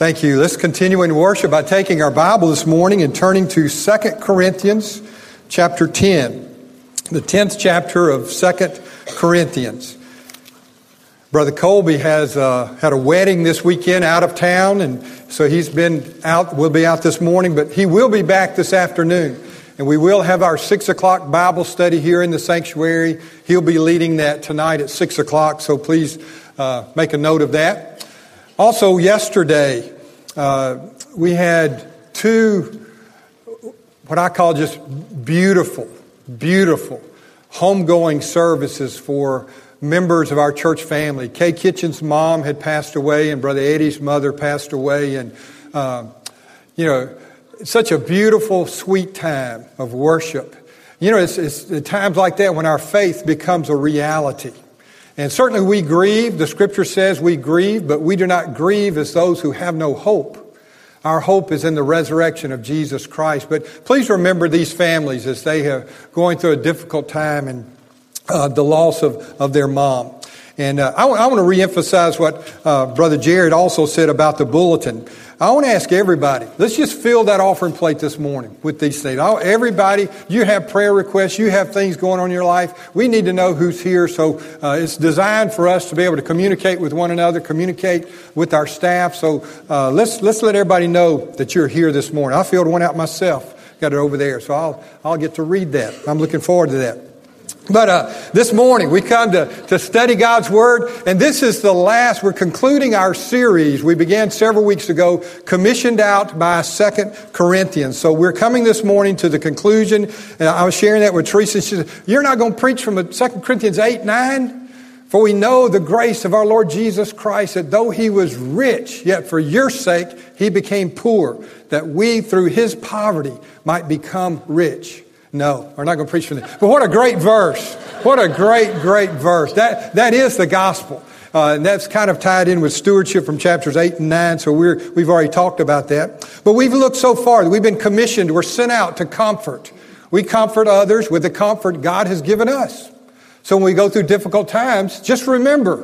Thank you. Let's continue in worship by taking our Bible this morning and turning to 2 Corinthians chapter 10. The 10th chapter of 2 Corinthians. Brother Colby has had a wedding this weekend out of town, and so he's been out, will be out this morning, but he will be back this afternoon. And we will have our 6 o'clock Bible study here in the sanctuary. He'll be leading that tonight at 6 o'clock, so please make a note of that. Also, yesterday, we had two, what I call just beautiful homegoing services for members of our church family. Kay Kitchen's mom had passed away, and Brother Eddie's mother passed away, and it's such a beautiful, sweet time of worship. It's at times like that when our faith becomes a reality. And certainly we grieve. The Scripture says we grieve, but we do not grieve as those who have no hope. Our hope is in the resurrection of Jesus Christ. But please remember these families as they are going through a difficult time and the loss of their mom. And I want to reemphasize what Brother Jared also said about the bulletin. I want to ask everybody, let's just fill that offering plate this morning with these things. Everybody, you have prayer requests, you have things going on in your life. We need to know who's here. So it's designed for us to be able to communicate with one another, communicate with our staff. So let's let everybody know that you're here this morning. I filled one out myself, got it over there. So I'll get to read that. I'm looking forward to that. But this morning we come to study God's Word, and this is the last. We're concluding our series we began several weeks ago, commissioned out by 2 Corinthians. So we're coming this morning to the conclusion, and I was sharing that with Teresa. She said, "You're not going to preach from 2 Corinthians 8:9? For we know the grace of our Lord Jesus Christ, that though He was rich, yet for your sake He became poor, that we through His poverty might become rich." No, we're not going to preach from that. But what a great verse. What a great verse. That is the gospel. And that's kind of tied in with stewardship from chapters 8 and 9. So we've already talked about that. But we've looked so far that we've been commissioned. We're sent out to comfort. We comfort others with the comfort God has given us. So when we go through difficult times, just remember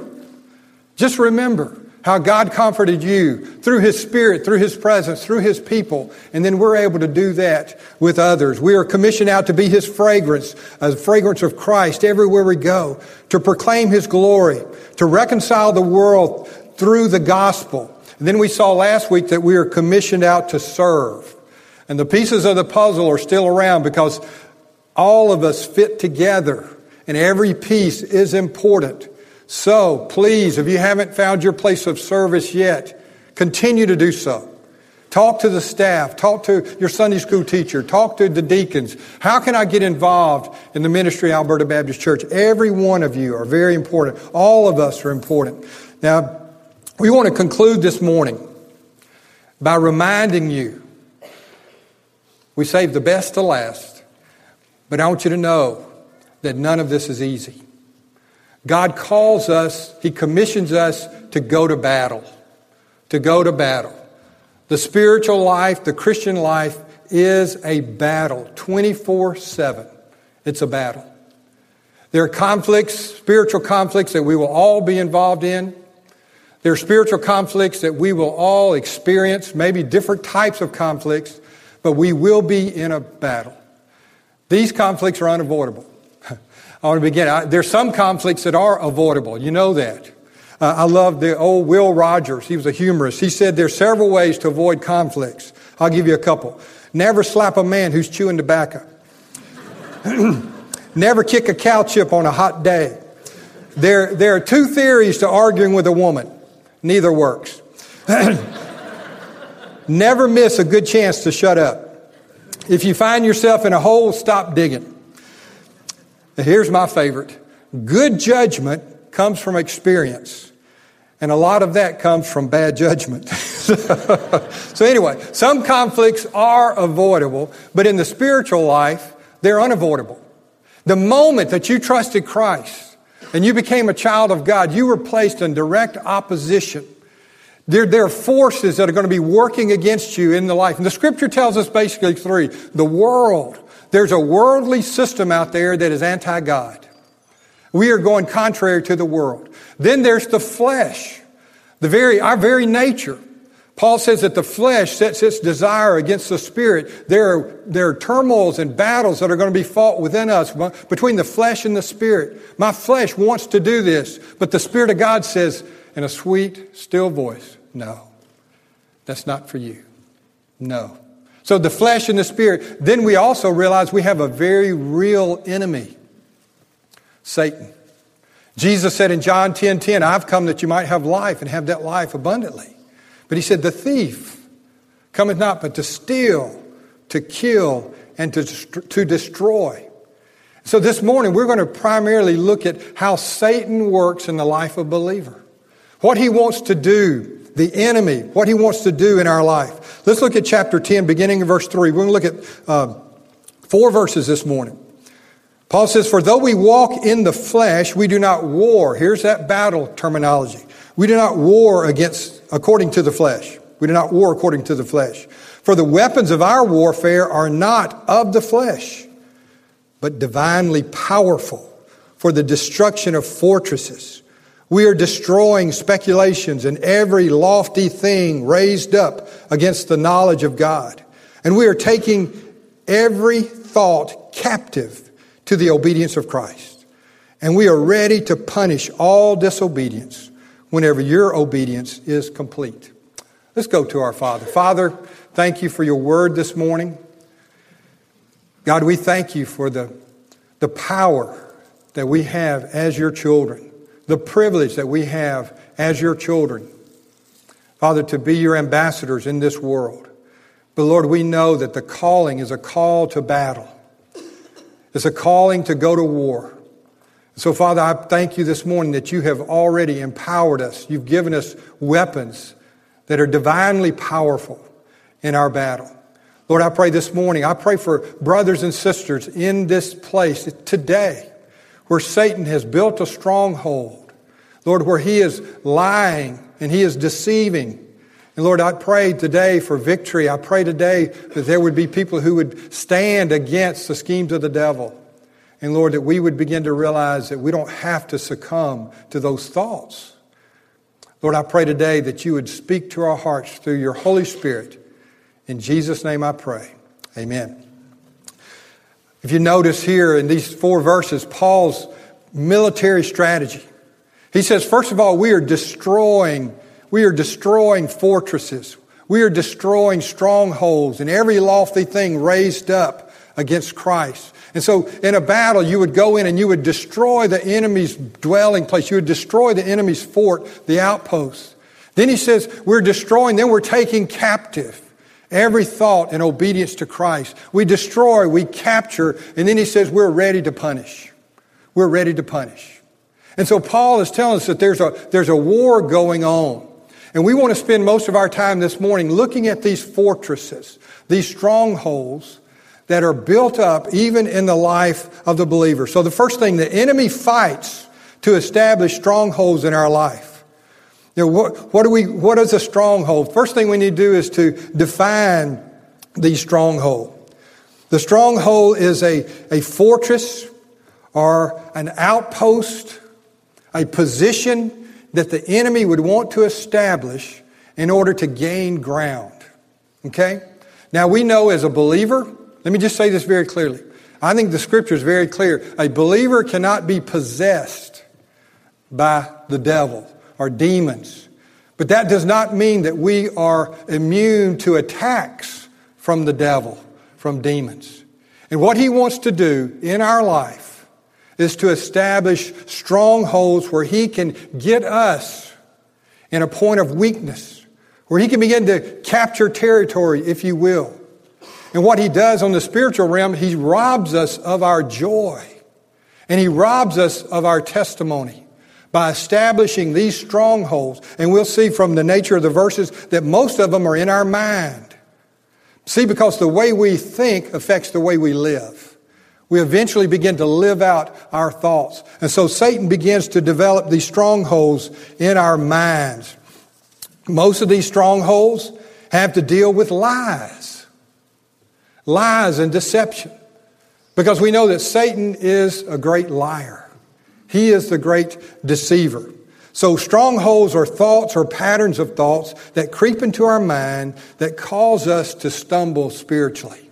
how God comforted you through His Spirit, through His presence, through His people. And then we're able to do that with others. We are commissioned out to be His fragrance, a fragrance of Christ everywhere we go, to proclaim His glory, to reconcile the world through the gospel. And then we saw last week that we are commissioned out to serve. And the pieces of the puzzle are still around because all of us fit together and every piece is important. So, please, if you haven't found your place of service yet, continue to do so. Talk to the staff. Talk to your Sunday school teacher. Talk to the deacons. How can I get involved in the ministry of Alberta Baptist Church? Every one of you are very important. All of us are important. Now, we want to conclude this morning by reminding you, we saved the best to last, but I want you to know that none of this is easy. God calls us, He commissions us to go to battle. To go to battle. The spiritual life, the Christian life is a battle 24/7. It's a battle. There are conflicts, spiritual conflicts that we will all be involved in. There are spiritual conflicts that we will all experience, maybe different types of conflicts, but we will be in a battle. These conflicts are unavoidable. I want to begin. There's some conflicts that are avoidable. You know that. I love the old Will Rogers. He was a humorist. He said there's several ways to avoid conflicts. I'll give you a couple. Never slap a man who's chewing tobacco. Never kick a cow chip on a hot day. There are two theories to arguing with a woman. Neither works. Never miss a good chance to shut up. If you find yourself in a hole, stop digging. Here's my favorite. Good judgment comes from experience. And a lot of that comes from bad judgment. So anyway, some conflicts are avoidable, but in the spiritual life, they're unavoidable. The moment that you trusted Christ and you became a child of God, you were placed in direct opposition. There are forces that are going to be working against you in the life. And the Scripture tells us basically three. The world. There's a worldly system out there that is anti-God. We are going contrary to the world. Then there's the flesh, our very nature. Paul says that the flesh sets its desire against the spirit. There are turmoils and battles that are going to be fought within us between the flesh and the spirit. My flesh wants to do this, but the Spirit of God says in a sweet, still voice, no, that's not for you. No. So the flesh and the spirit. Then we also realize we have a very real enemy, Satan. Jesus said in John 10:10, I've come that you might have life and have that life abundantly. But he said, the thief cometh not but to steal, to kill, and to destroy. So this morning we're going to primarily look at how Satan works in the life of a believer. What he wants to do, the enemy, what he wants to do in our life. Let's look at chapter 10, beginning in verse 3. We're going to look at 4 verses this morning. Paul says, for though we walk in the flesh, we do not war. Here's that battle terminology. We do not war according to the flesh. We do not war according to the flesh. For the weapons of our warfare are not of the flesh, but divinely powerful for the destruction of fortresses. We are destroying speculations and every lofty thing raised up against the knowledge of God. And we are taking every thought captive to the obedience of Christ. And we are ready to punish all disobedience whenever your obedience is complete. Let's go to our Father. Father, thank you for your word this morning. God, we thank you for the power that we have as your children, the privilege that we have as your children, Father, to be your ambassadors in this world. But Lord, we know that the calling is a call to battle. It's a calling to go to war. So, Father, I thank you this morning that you have already empowered us. You've given us weapons that are divinely powerful in our battle. Lord, I pray this morning, I pray for brothers and sisters in this place today where Satan has built a stronghold. Lord, where he is lying and he is deceiving. And Lord, I pray today for victory. I pray today that there would be people who would stand against the schemes of the devil. And Lord, that we would begin to realize that we don't have to succumb to those thoughts. Lord, I pray today that you would speak to our hearts through your Holy Spirit. In Jesus' name I pray. Amen. If you notice here in these 4 verses, Paul's military strategy. He says, first of all, we are destroying fortresses. We are destroying strongholds and every lofty thing raised up against Christ. And so in a battle, you would go in and you would destroy the enemy's dwelling place. You would destroy the enemy's fort, the outpost. Then he says, we're destroying, then we're taking captive every thought in obedience to Christ. We destroy, we capture, and then he says, we're ready to punish. We're ready to punish. And so Paul is telling us that there's a war going on. And we want to spend most of our time this morning looking at these fortresses, these strongholds that are built up even in the life of the believer. So the first thing, the enemy fights to establish strongholds in our life. You know, what is a stronghold? First thing we need to do is to define the stronghold. The stronghold is a fortress or an outpost, a position that the enemy would want to establish in order to gain ground. Okay? Now we know as a believer, let me just say this very clearly. I think the scripture is very clear. A believer cannot be possessed by the devil or demons. But that does not mean that we are immune to attacks from the devil, from demons. And what he wants to do in our life is to establish strongholds where he can get us in a point of weakness, where he can begin to capture territory, if you will. And what he does on the spiritual realm, he robs us of our joy. And he robs us of our testimony by establishing these strongholds. And we'll see from the nature of the verses that most of them are in our mind. See, because the way we think affects the way we live. We eventually begin to live out our thoughts. And so Satan begins to develop these strongholds in our minds. Most of these strongholds have to deal with lies. Lies and deception. Because we know that Satan is a great liar. He is the great deceiver. So strongholds are thoughts or patterns of thoughts that creep into our mind that cause us to stumble spiritually.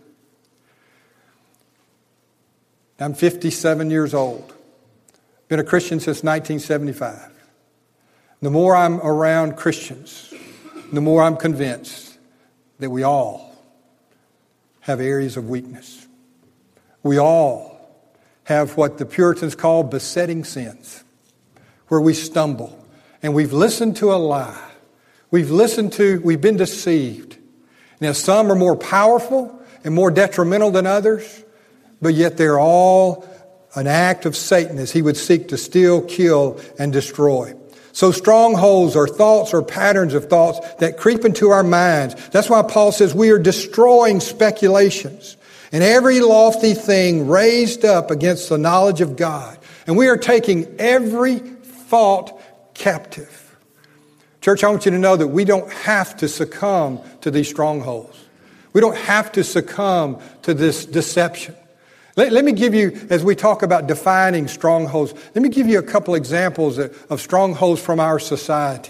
I'm 57 years old. Been a Christian since 1975. The more I'm around Christians, the more I'm convinced that we all have areas of weakness. We all have what the Puritans call besetting sins, where we stumble and we've listened to a lie. We've been deceived. Now, some are more powerful and more detrimental than others, but yet they're all an act of Satan as he would seek to steal, kill, and destroy. So strongholds are thoughts or patterns of thoughts that creep into our minds. That's why Paul says we are destroying speculations and every lofty thing raised up against the knowledge of God. And we are taking every thought captive. Church, I want you to know that we don't have to succumb to these strongholds. We don't have to succumb to this deception. Let me give you, as we talk about defining strongholds, let me give you a couple examples of strongholds from our society.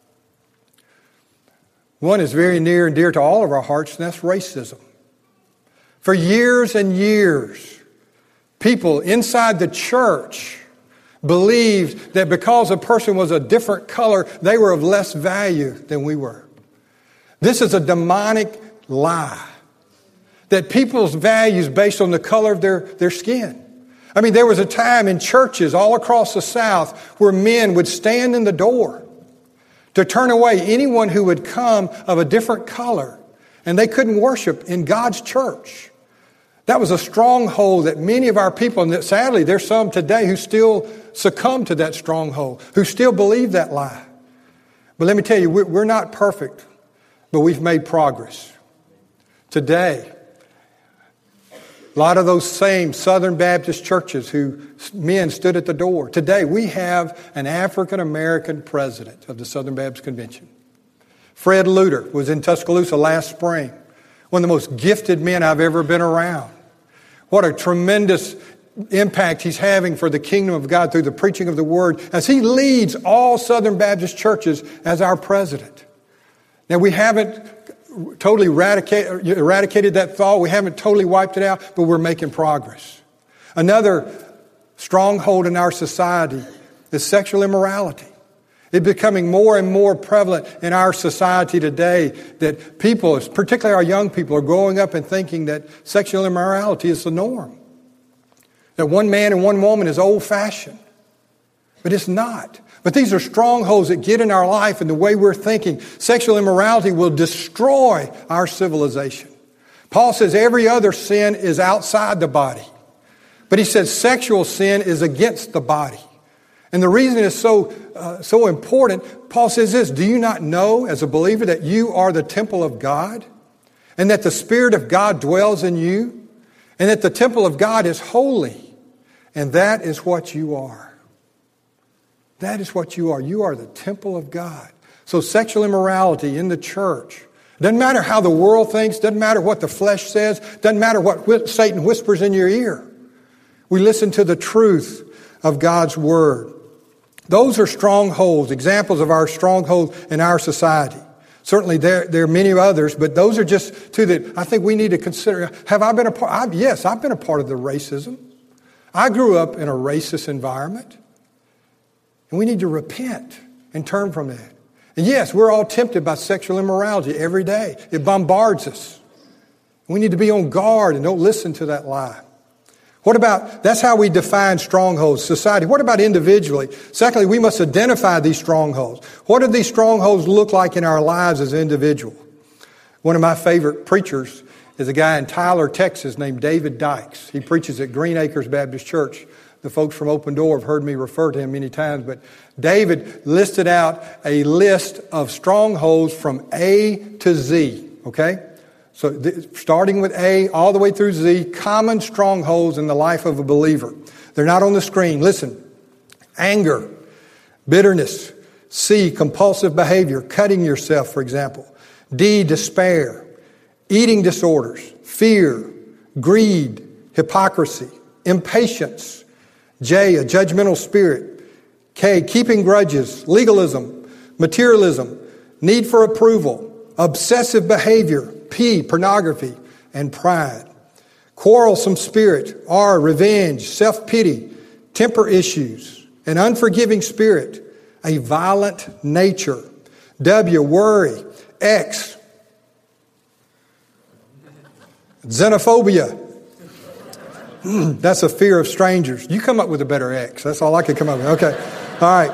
One is very near and dear to all of our hearts, and that's racism. For years and years, people inside the church believed that because a person was a different color, they were of less value than we were. This is a demonic lie. That people's values based on the color of their skin. I mean, there was a time in churches all across the South where men would stand in the door to turn away anyone who would come of a different color, and they couldn't worship in God's church. That was a stronghold that many of our people, and that sadly there's some today who still succumb to that stronghold, who still believe that lie. But let me tell you, we're not perfect, but we've made progress. Today, a lot of those same Southern Baptist churches who men stood at the door. Today, we have an African-American president of the Southern Baptist Convention. Fred Luter was in Tuscaloosa last spring. One of the most gifted men I've ever been around. What a tremendous impact he's having for the kingdom of God through the preaching of the Word as he leads all Southern Baptist churches as our president. Now, we haven't totally eradicated that thought. We haven't totally wiped it out, but we're making progress. Another stronghold in our society is sexual immorality. It's becoming more and more prevalent in our society today that people, particularly our young people, are growing up and thinking that sexual immorality is the norm. That one man and one woman is old-fashioned. But it's not. But these are strongholds that get in our life and the way we're thinking. Sexual immorality will destroy our civilization. Paul says every other sin is outside the body. But he says sexual sin is against the body. And the reason it's so important, Paul says this, do you not know as a believer that you are the temple of God? And that the Spirit of God dwells in you? And that the temple of God is holy? And that is what you are. That is what you are. You are the temple of God. So sexual immorality in the church. Doesn't matter how the world thinks. Doesn't matter what the flesh says. Doesn't matter what Satan whispers in your ear. We listen to the truth of God's Word. Those are strongholds, examples of our strongholds in our society. Certainly there are many others, but those are just two that I think we need to consider. Have I been a part? Yes, I've been a part of the racism. I grew up in a racist environment. And we need to repent and turn from that. And yes, we're all tempted by sexual immorality every day. It bombards us. We need to be on guard and don't listen to that lie. That's how we define strongholds, society. What about individually? Secondly, we must identify these strongholds. What do these strongholds look like in our lives as individuals? One of my favorite preachers is a guy in Tyler, Texas named David Dykes. He preaches at Green Acres Baptist Church. The folks from Open Door have heard me refer to him many times, but David listed out a list of strongholds from A to Z, okay? So starting with A all the way through Z, common strongholds in the life of a believer. They're not on the screen. Listen, anger, bitterness. C, compulsive behavior, cutting yourself, for example. D, despair, eating disorders, fear, greed, hypocrisy, impatience. J, a judgmental spirit. K, keeping grudges, legalism, materialism, need for approval, obsessive behavior. P, pornography, and pride. Quarrelsome spirit. R, revenge, self-pity, temper issues, an unforgiving spirit, a violent nature. W, worry. X, xenophobia. That's a fear of strangers. You come up with a better X. That's all I could come up with. Okay. All right.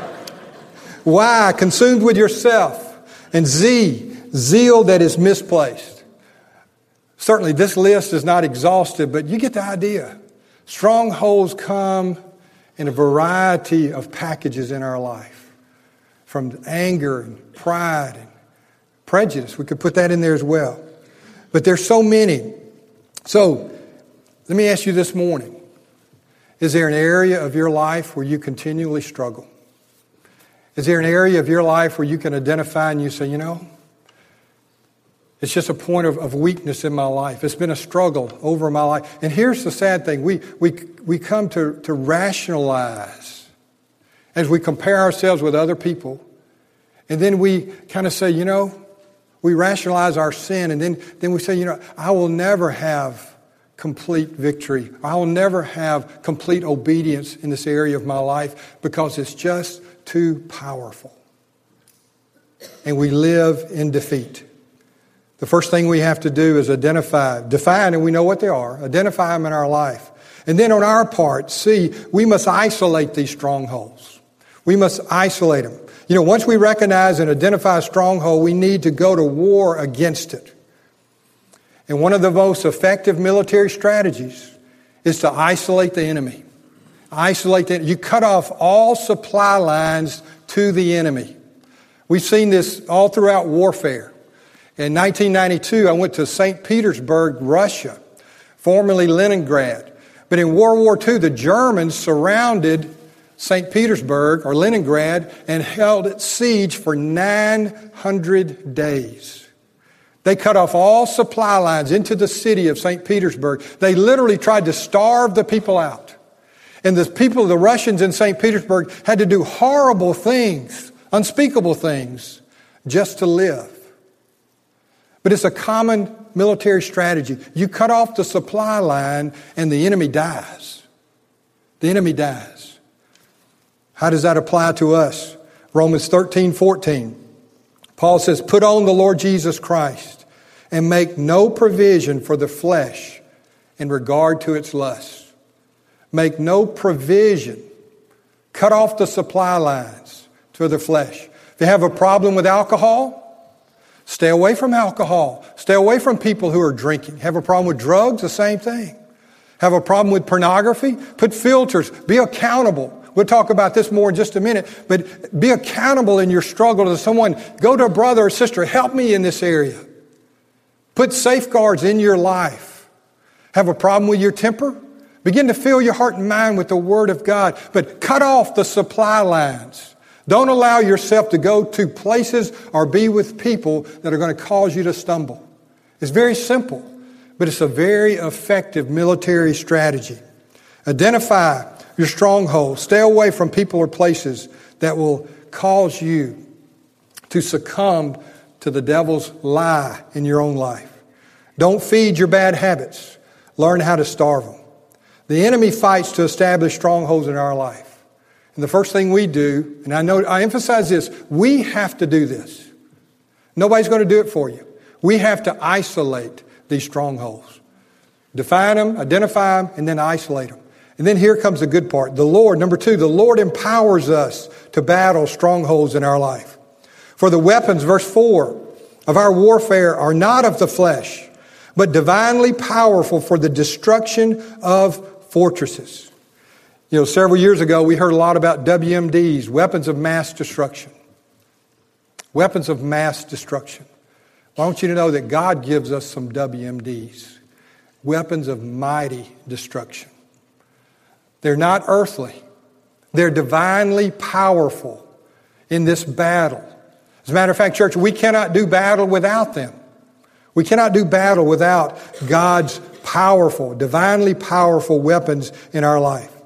Y, consumed with yourself. And Z, zeal that is misplaced. Certainly this list is not exhaustive, but you get the idea. Strongholds come in a variety of packages in our life. From anger and pride and prejudice. We could put that in there as well. But there's so many. So, let me ask you this morning. Is there an area of your life where you continually struggle? Is there an area of your life where you can identify and you say, you know, it's just a point of weakness in my life. It's been a struggle over my life. And here's the sad thing. We come to rationalize as we compare ourselves with other people. And then we kind of say, you know, we rationalize our sin. And then we say, you know, I will never have complete victory. I will never have complete obedience in this area of my life because it's just too powerful. And we live in defeat. The first thing we have to do is define, and we know what they are, identify them in our life. And then on our part, we must isolate these strongholds. We must isolate them. You know, once we recognize and identify a stronghold, we need to go to war against it. And one of the most effective military strategies is to isolate the enemy. You cut off all supply lines to the enemy. We've seen this all throughout warfare. In 1992, I went to St. Petersburg, Russia, formerly Leningrad. But in World War II, the Germans surrounded St. Petersburg, or Leningrad, and held at siege for 900 days. They cut off all supply lines into the city of St. Petersburg. They literally tried to starve the people out. And the Russians in St. Petersburg had to do horrible things, unspeakable things, just to live. But it's a common military strategy. You cut off the supply line and the enemy dies. The enemy dies. How does that apply to us? Romans 13:14. Paul says, put on the Lord Jesus Christ and make no provision for the flesh in regard to its lusts. Make no provision. Cut off the supply lines to the flesh. If you have a problem with alcohol, stay away from alcohol. Stay away from people who are drinking. Have a problem with drugs? The same thing. Have a problem with pornography? Put filters. Be accountable. We'll talk about this more in just a minute, but be accountable in your struggle to someone. Go to a brother or sister. Help me in this area. Put safeguards in your life. Have a problem with your temper? Begin to fill your heart and mind with the Word of God, but cut off the supply lines. Don't allow yourself to go to places or be with people that are going to cause you to stumble. It's very simple, but it's a very effective military strategy. Identify your strongholds. Stay away from people or places that will cause you to succumb to the devil's lie in your own life. Don't feed your bad habits. Learn how to starve them. The enemy fights to establish strongholds in our life. And the first thing we do, and I emphasize this, we have to do this. Nobody's going to do it for you. We have to isolate these strongholds. Define them, identify them, and then isolate them. And then here comes the good part. The Lord, number 2, the Lord empowers us to battle strongholds in our life. For the weapons, verse 4, of our warfare are not of the flesh, but divinely powerful for the destruction of fortresses. You know, several years ago, we heard a lot about WMDs, weapons of mass destruction. Weapons of mass destruction. Well, I want you to know that God gives us some WMDs, weapons of mighty destruction. They're not earthly. They're divinely powerful in this battle. As a matter of fact, church, we cannot do battle without them. We cannot do battle without God's powerful, divinely powerful weapons in our life.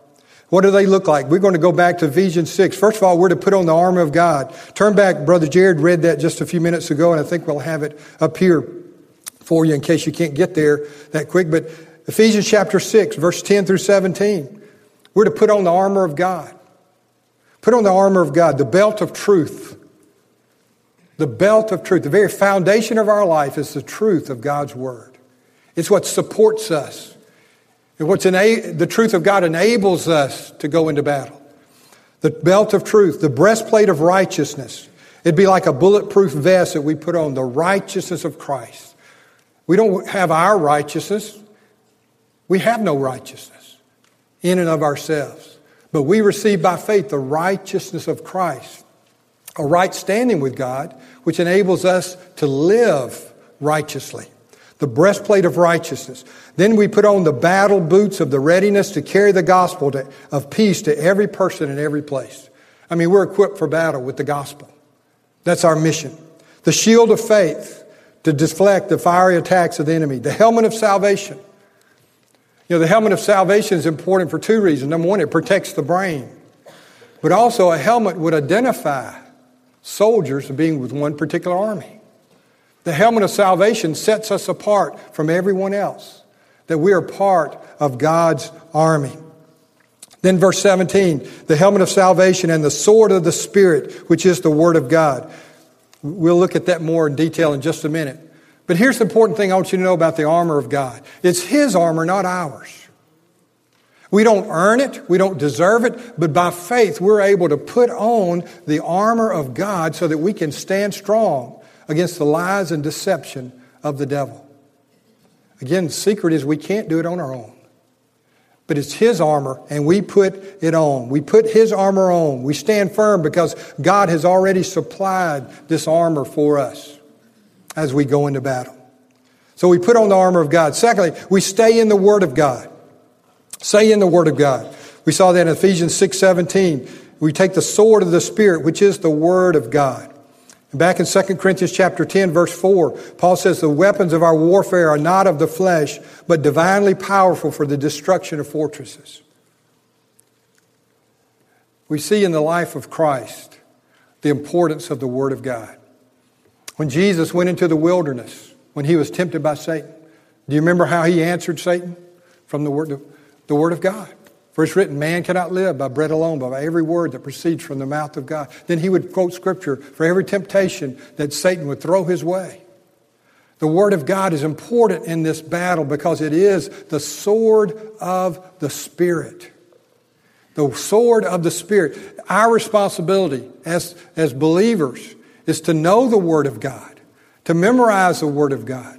What do they look like? We're going to go back to Ephesians 6. First of all, we're to put on the armor of God. Turn back. Brother Jared read that just a few minutes ago, and I think we'll have it up here for you in case you can't get there that quick. But Ephesians chapter 6, verse 10 through 17. We're to put on the armor of God. Put on the armor of God, the belt of truth. The belt of truth. The very foundation of our life is the truth of God's Word. It's what supports us. And the truth of God enables us to go into battle. The belt of truth, the breastplate of righteousness. It'd be like a bulletproof vest that we put on, the righteousness of Christ. We don't have our righteousness. We have no righteousness in and of ourselves. But we receive by faith the righteousness of Christ, a right standing with God, which enables us to live righteously. The breastplate of righteousness. Then we put on the battle boots of the readiness to carry the gospel of peace to every person in every place. I mean, we're equipped for battle with the gospel. That's our mission. The shield of faith to deflect the fiery attacks of the enemy. The helmet of salvation. You know, the helmet of salvation is important for two reasons. Number one, it protects the brain. But also a helmet would identify soldiers as being with one particular army. The helmet of salvation sets us apart from everyone else, that we are part of God's army. Then verse 17, the helmet of salvation and the sword of the Spirit, which is the Word of God. We'll look at that more in detail in just a minute. But here's the important thing I want you to know about the armor of God. It's His armor, not ours. We don't earn it, we don't deserve it, but by faith we're able to put on the armor of God so that we can stand strong against the lies and deception of the devil. Again, the secret is we can't do it on our own. But it's His armor, and we put it on. We put His armor on. We stand firm because God has already supplied this armor for us as we go into battle. So we put on the armor of God. Secondly, we stay in the Word of God. Stay in the Word of God. We saw that in Ephesians 6:17. We take the sword of the Spirit, which is the Word of God. Back in 2 Corinthians chapter 10, verse 4, Paul says, the weapons of our warfare are not of the flesh, but divinely powerful for the destruction of fortresses. We see in the life of Christ the importance of the Word of God. When Jesus went into the wilderness, when He was tempted by Satan, do you remember how He answered Satan? From the Word of God. For it's written, man cannot live by bread alone, but by every word that proceeds from the mouth of God. Then He would quote Scripture for every temptation that Satan would throw his way. The Word of God is important in this battle because it is the sword of the Spirit. The sword of the Spirit. Our responsibility as believers is to know the Word of God, to memorize the Word of God,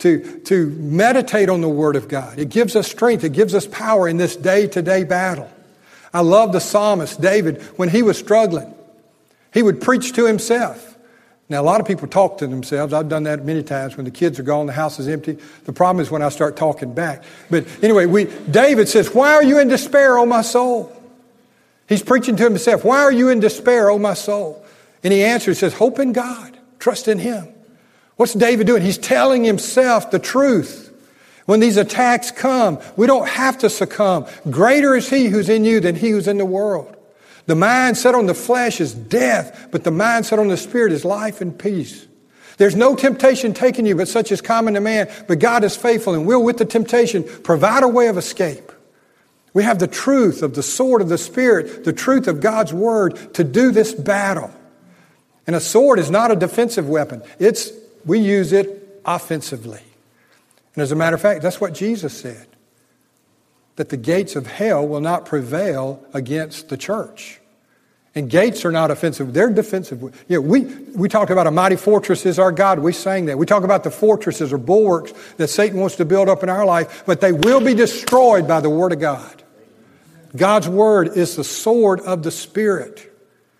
to meditate on the Word of God. It gives us strength. It gives us power in this day-to-day battle. I love the psalmist, David, when he was struggling. He would preach to himself. Now, a lot of people talk to themselves. I've done that many times when the kids are gone, the house is empty. The problem is when I start talking back. But anyway, David says, why are you in despair, O my soul? He's preaching to himself. Why are you in despair, O my soul? And he answers, he says, hope in God. Trust in Him. What's David doing? He's telling himself the truth. When these attacks come, we don't have to succumb. Greater is He who's in you than he who's in the world. The mind set on the flesh is death, but the mind set on the Spirit is life and peace. There's no temptation taking you, but such is common to man. But God is faithful and will with the temptation provide a way of escape. We have the truth of the sword of the Spirit, the truth of God's Word to do this battle. And a sword is not a defensive weapon. We use it offensively. And as a matter of fact, that's what Jesus said. That the gates of hell will not prevail against the church. And gates are not offensive. They're defensive. You know, we talk about a mighty fortress is our God. We sang that. We talk about the fortresses or bulwarks that Satan wants to build up in our life. But they will be destroyed by the Word of God. God's Word is the sword of the Spirit.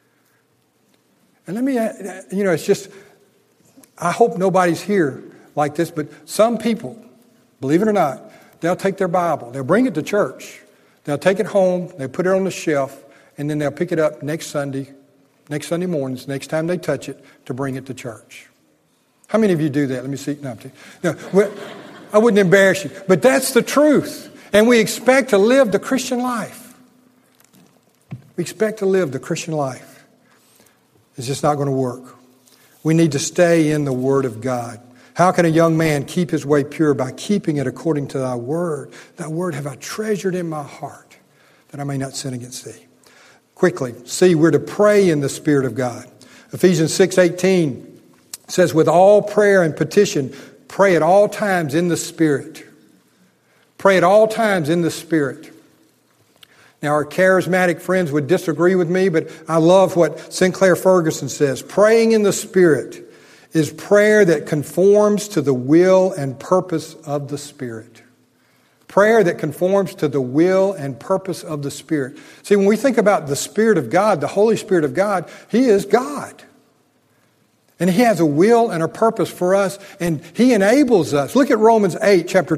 And let me, it's just... I hope nobody's here like this, but some people, believe it or not, they'll take their Bible, they'll bring it to church, they'll take it home, they'll put it on the shelf, and then they'll pick it up next Sunday mornings, next time they touch it, to bring it to church. How many of you do that? Let me see. No, I wouldn't embarrass you, but that's the truth. And we expect to live the Christian life. we expect to live the Christian life, it's just not going to work. We need to stay in the Word of God. How can a young man keep his way pure? By keeping it according to thy word. Thy word have I treasured in my heart, that I may not sin against thee. Quickly, see, we're to pray in the Spirit of God. Ephesians 6:18 says, with all prayer and petition, pray at all times in the Spirit. Pray at all times in the Spirit. Now, our charismatic friends would disagree with me, but I love what Sinclair Ferguson says. Praying in the Spirit is prayer that conforms to the will and purpose of the Spirit. Prayer that conforms to the will and purpose of the Spirit. See, when we think about the Spirit of God, the Holy Spirit of God, He is God. And He has a will and a purpose for us, and He enables us. Look at Romans 8, chapter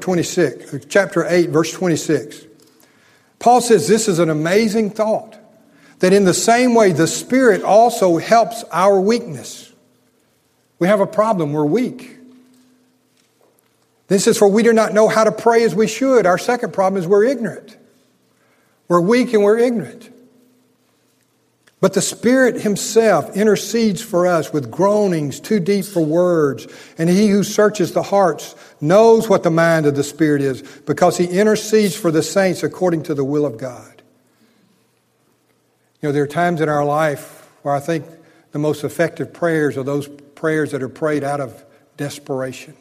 8, verse 26. Paul says this is an amazing thought, that in the same way the Spirit also helps our weakness. We have a problem, we're weak. Then it says, for we do not know how to pray as we should. Our second problem is we're ignorant. We're weak and we're ignorant. But the Spirit Himself intercedes for us with groanings too deep for words. And He who searches the hearts knows what the mind of the Spirit is, because He intercedes for the saints according to the will of God. You know, there are times in our life where I think the most effective prayers are those prayers that are prayed out of desperation.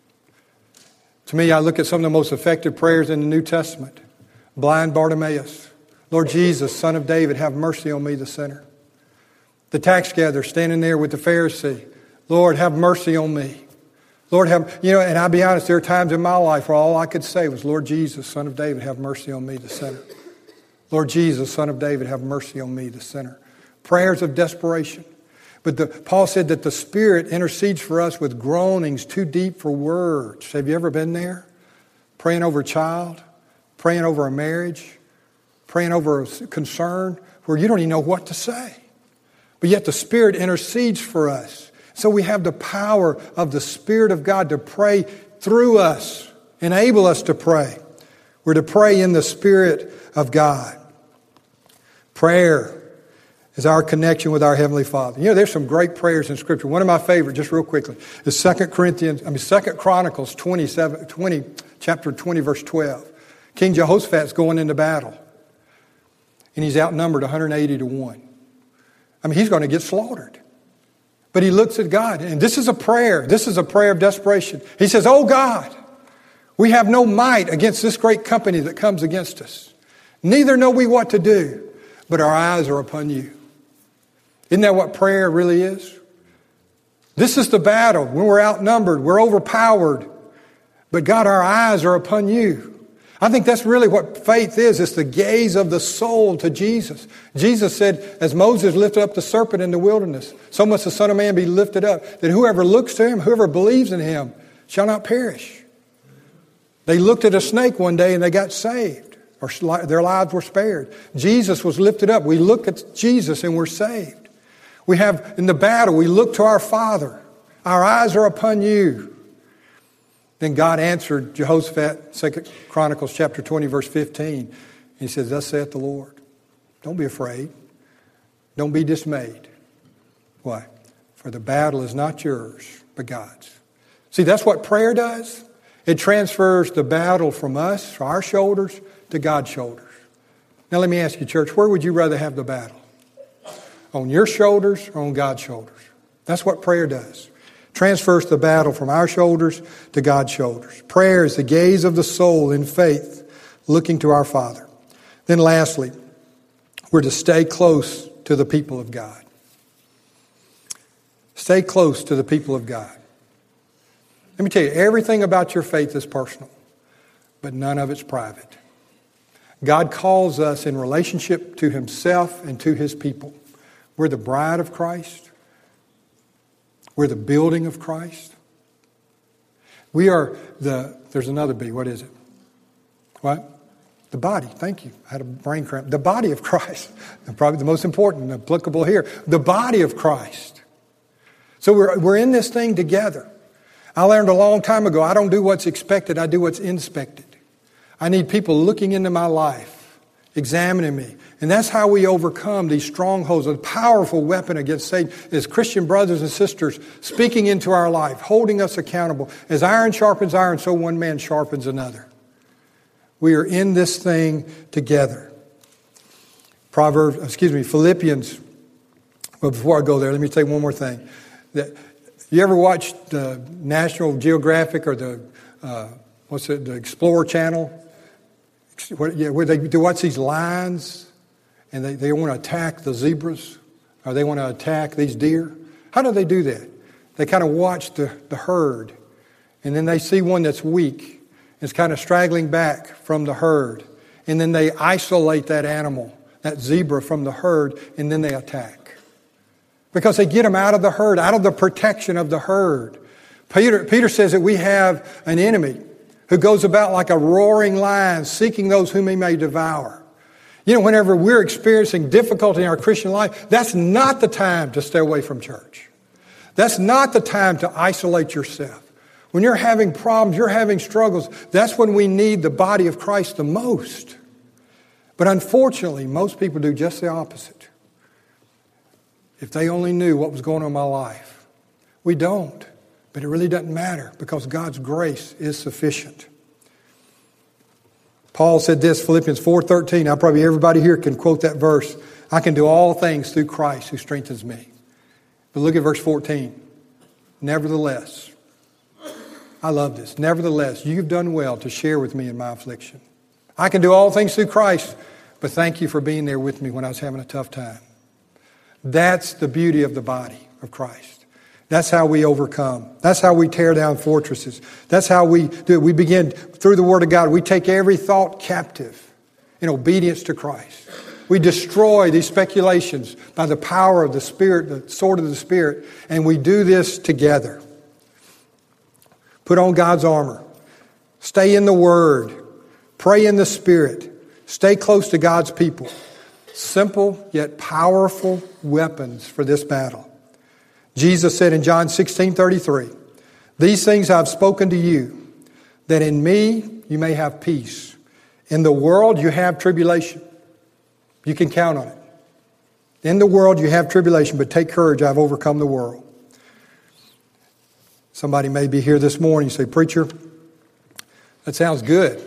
To me, I look at some of the most effective prayers in the New Testament. Blind Bartimaeus. Lord Jesus, Son of David, have mercy on me, the sinner. The tax gatherer standing there with the Pharisee. Lord, have mercy on me. Lord, and I'll be honest, there are times in my life where all I could say was, Lord Jesus, Son of David, have mercy on me, the sinner. Lord Jesus, Son of David, have mercy on me, the sinner. Prayers of desperation. But Paul said that the Spirit intercedes for us with groanings too deep for words. Have you ever been there? Praying over a child, praying over a marriage, praying over a concern where you don't even know what to say. But yet the Spirit intercedes for us. So we have the power of the Spirit of God to pray through us, enable us to pray. We're to pray in the Spirit of God. Prayer is our connection with our Heavenly Father. You know, there's some great prayers in Scripture. One of my favorite, just real quickly, is 2 Chronicles 20, chapter 20, verse 12. King Jehoshaphat's going into battle. And he's outnumbered 180 to 1. I mean, he's going to get slaughtered. But he looks at God, and this is a prayer. This is a prayer of desperation. He says, oh God, we have no might against this great company that comes against us. Neither know we what to do, but our eyes are upon you. Isn't that what prayer really is? This is the battle. When we're outnumbered, we're overpowered. But God, our eyes are upon you. I think that's really what faith is. It's the gaze of the soul to Jesus. Jesus said, as Moses lifted up the serpent in the wilderness, so must the Son of Man be lifted up, that whoever looks to Him, whoever believes in Him, shall not perish. They looked at a snake one day and they got saved, or their lives were spared. Jesus was lifted up. We look at Jesus and we're saved. We have, in the battle, we look to our Father. Our eyes are upon you. Then God answered Jehoshaphat, 2 Chronicles chapter 20, verse 15. He says, thus saith the Lord. Don't be afraid. Don't be dismayed. Why? For the battle is not yours, but God's. See, that's what prayer does. It transfers the battle from us, our shoulders, to God's shoulders. Now let me ask you, church, where would you rather have the battle? On your shoulders or on God's shoulders? That's what prayer does. Transfers the battle from our shoulders to God's shoulders. Prayer is the gaze of the soul in faith, looking to our Father. Then lastly, we're to stay close to the people of God. Stay close to the people of God. Let me tell you, everything about your faith is personal, but none of it's private. God calls us in relationship to Himself and to His people. We're the bride of Christ. We're the building of Christ. We are there's another B, what is it? What? The body, thank you. I had a brain cramp. The body of Christ. Probably the most important, applicable here. The body of Christ. So we're in this thing together. I learned a long time ago, I don't do what's expected, I do what's inspected. I need people looking into my life examining me. And that's how we overcome these strongholds. A powerful weapon against Satan is Christian brothers and sisters speaking into our life, holding us accountable. As iron sharpens iron, so one man sharpens another. We are in this thing together. Philippians. But before I go there, let me say one more thing. You ever watch the National Geographic or the Explorer Channel? Where they watch these lions and they want to attack the zebras or they want to attack these deer. How do they do that? They kind of watch the herd, and then they see one that's weak. It's kind of straggling back from the herd. And then they isolate that animal, that zebra, from the herd, and then they attack. Because they get them out of the herd, out of the protection of the herd. Peter says that we have an enemy who goes about like a roaring lion, seeking those whom he may devour. You know, whenever we're experiencing difficulty in our Christian life, that's not the time to stay away from church. That's not the time to isolate yourself. When you're having problems, you're having struggles, that's when we need the body of Christ the most. But unfortunately, most people do just the opposite. If they only knew what was going on in my life. We don't. But it really doesn't matter because God's grace is sufficient. Paul said this, Philippians 4:13. Now probably everybody here can quote that verse. I can do all things through Christ who strengthens me. But look at verse 14. Nevertheless, I love this. Nevertheless, you've done well to share with me in my affliction. I can do all things through Christ, but thank you for being there with me when I was having a tough time. That's the beauty of the body of Christ. That's how we overcome. That's how we tear down fortresses. That's how we do it. We begin through the Word of God. We take every thought captive in obedience to Christ. We destroy these speculations by the power of the Spirit, the sword of the Spirit, and we do this together. Put on God's armor. Stay in the Word. Pray in the Spirit. Stay close to God's people. Simple yet powerful weapons for this battle. Jesus said in John 16:33, "These things I've spoken to you, that in me you may have peace. In the world you have tribulation." You can count on it. In the world you have tribulation, but take courage, I've overcome the world. Somebody may be here this morning and say, "Preacher, that sounds good.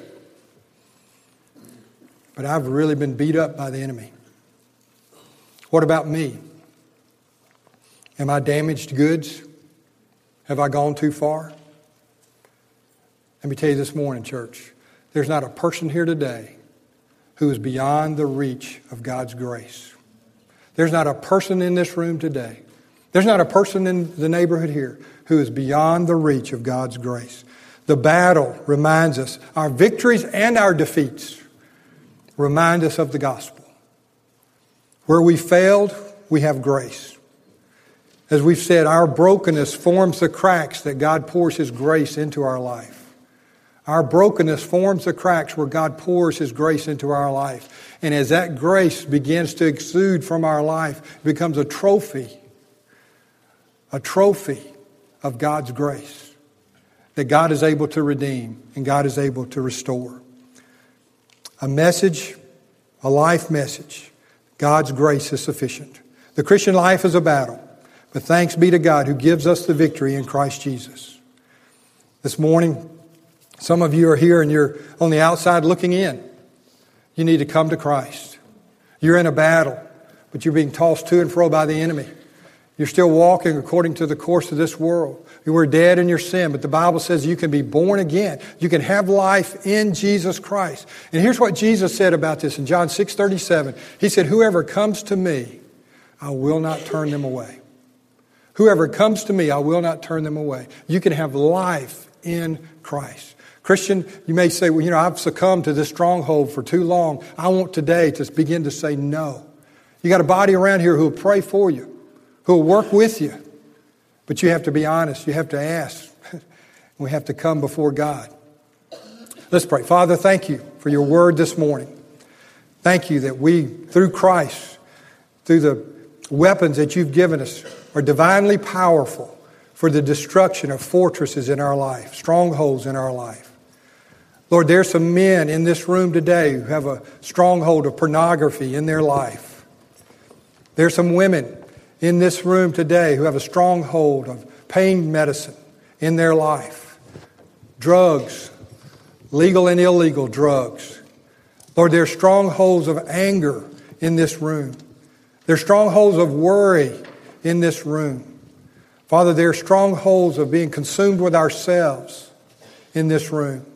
But I've really been beat up by the enemy. What about me? Am I damaged goods? Have I gone too far?" Let me tell you this morning, church, there's not a person here today who is beyond the reach of God's grace. There's not a person in this room today. There's not a person in the neighborhood here who is beyond the reach of God's grace. The battle reminds us, our victories and our defeats remind us of the gospel. Where we failed, we have grace. As we've said, our brokenness forms the cracks that God pours His grace into our life. Our brokenness forms the cracks where God pours His grace into our life. And as that grace begins to exude from our life, it becomes a trophy of God's grace that God is able to redeem and God is able to restore. A message, a life message. God's grace is sufficient. The Christian life is a battle, but thanks be to God who gives us the victory in Christ Jesus. This morning, some of you are here and you're on the outside looking in. You need to come to Christ. You're in a battle, but you're being tossed to and fro by the enemy. You're still walking according to the course of this world. You were dead in your sin, but the Bible says you can be born again. You can have life in Jesus Christ. And here's what Jesus said about this in John 6:37. He said, "Whoever comes to me, I will not turn them away." Whoever comes to me, I will not turn them away. You can have life in Christ. Christian, you may say, "Well, I've succumbed to this stronghold for too long. I want today to begin to say no." You got a body around here who will pray for you, who will work with you. But you have to be honest. You have to ask. We have to come before God. Let's pray. Father, thank you for your word this morning. Thank you that we, through Christ, through the weapons that you've given us, are divinely powerful for the destruction of fortresses in our life, strongholds in our life. Lord, there's some men in this room today who have a stronghold of pornography in their life. There's some women in this room today who have a stronghold of pain medicine in their life. Drugs, legal and illegal drugs. Lord, there's strongholds of anger in this room. There's strongholds of worry in this room. Father, there are strongholds of being consumed with ourselves in this room.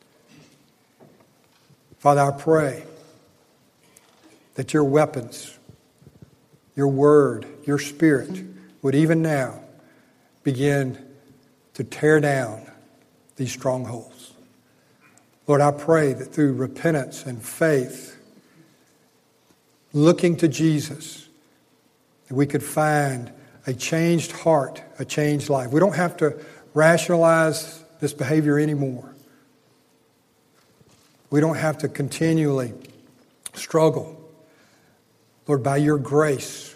Father, I pray that your weapons, your word, your spirit would even now begin to tear down these strongholds. Lord, I pray that through repentance and faith, looking to Jesus, that we could find a changed heart, a changed life. We don't have to rationalize this behavior anymore. We don't have to continually struggle. Lord, by your grace,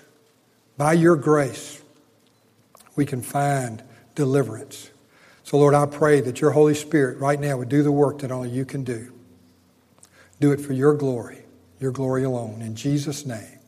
we can find deliverance. So, Lord, I pray that your Holy Spirit right now would do the work that only you can do. Do it for your glory alone. In Jesus' name.